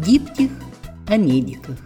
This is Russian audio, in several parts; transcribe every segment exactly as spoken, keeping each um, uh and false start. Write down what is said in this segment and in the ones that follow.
Диптих о медиках.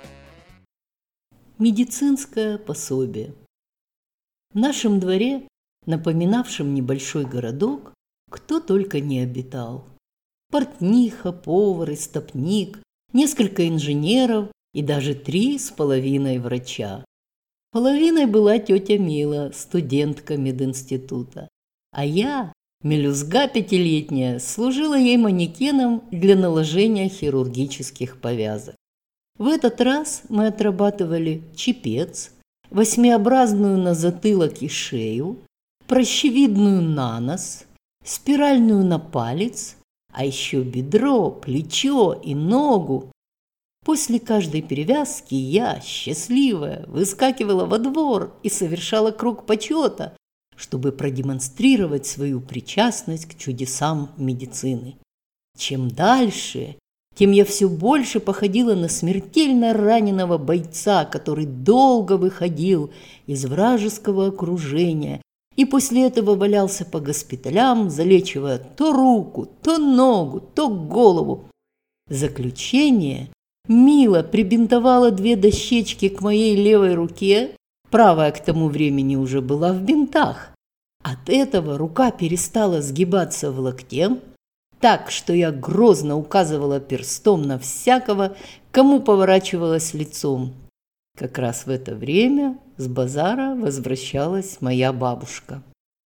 Медицинское пособие. В нашем дворе, напоминавшем небольшой городок, кто только не обитал. Портниха, повар, истопник, несколько инженеров и даже три с половиной врача. Половиной была тетя Мила, студентка мединститута, а я, мелюзга пятилетняя, служила ей манекеном для наложения хирургических повязок. В этот раз мы отрабатывали чепец, восьмиобразную на затылок и шею, прощевидную на нос, спиральную на палец, а еще бедро, плечо и ногу. После каждой перевязки я, счастливая, выскакивала во двор и совершала круг почета, чтобы продемонстрировать свою причастность к чудесам медицины. Чем дальше, тем я все больше походила на смертельно раненого бойца, который долго выходил из вражеского окружения и после этого валялся по госпиталям, залечивая то руку, то ногу, то голову. В заключение Мила прибинтовала две дощечки к моей левой руке, правая к тому времени уже была в бинтах. От этого рука перестала сгибаться в локте, так, что я грозно указывала перстом на всякого, кому поворачивалась лицом. Как раз в это время с базара возвращалась моя бабушка.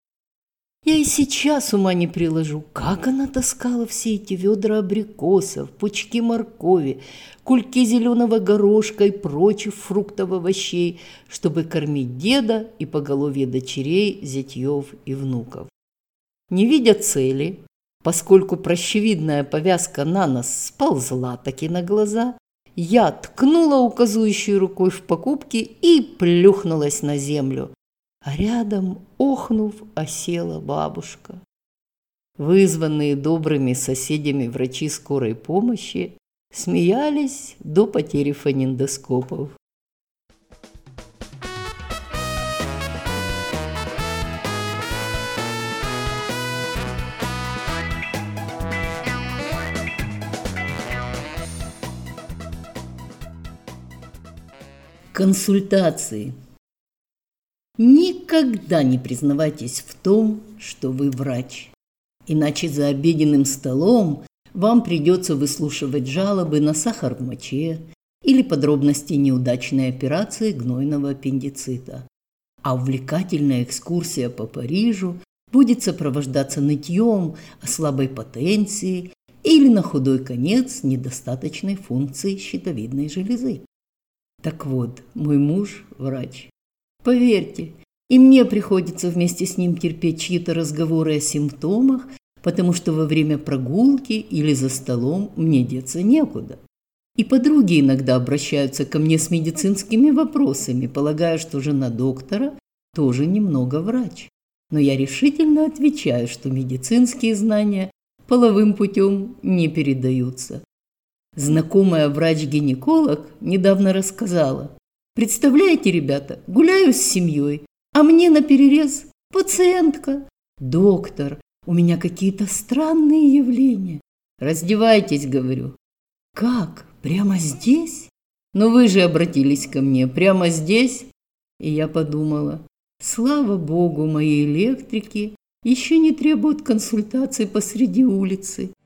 Я и сейчас ума не приложу, как она таскала все эти ведра абрикосов, пучки моркови, кульки зеленого горошка и прочих фруктов, овощей, чтобы кормить деда и поголовье дочерей, зятьев и внуков. Не видя цели, поскольку прощевидная повязка на нос сползла таки на глаза, я ткнула указующей рукой в покупки и плюхнулась на землю. А рядом, охнув, осела бабушка. Вызванные добрыми соседями врачи скорой помощи смеялись до потери фонендоскопов. Консультации. Никогда не признавайтесь в том, что вы врач. Иначе за обеденным столом вам придется выслушивать жалобы на сахар в моче или подробности неудачной операции гнойного аппендицита. А увлекательная экскурсия по Парижу будет сопровождаться нытьем о слабой потенции или, на худой конец, недостаточной функции щитовидной железы. Так вот, мой муж – врач. Поверьте, и мне приходится вместе с ним терпеть чьи-то разговоры о симптомах, потому что во время прогулки или за столом мне деться некуда. И подруги иногда обращаются ко мне с медицинскими вопросами, полагая, что жена доктора тоже немного врач. Но я решительно отвечаю, что медицинские знания половым путем не передаются. Знакомая врач-гинеколог недавно рассказала: «Представляете, ребята, гуляю с семьей, а мне наперерез пациентка. Доктор, у меня какие-то странные явления. Раздевайтесь, говорю. Как? Прямо здесь? Но вы же обратились ко мне прямо здесь?» И я подумала: слава богу, мои электрики еще не требуют консультации посреди улицы.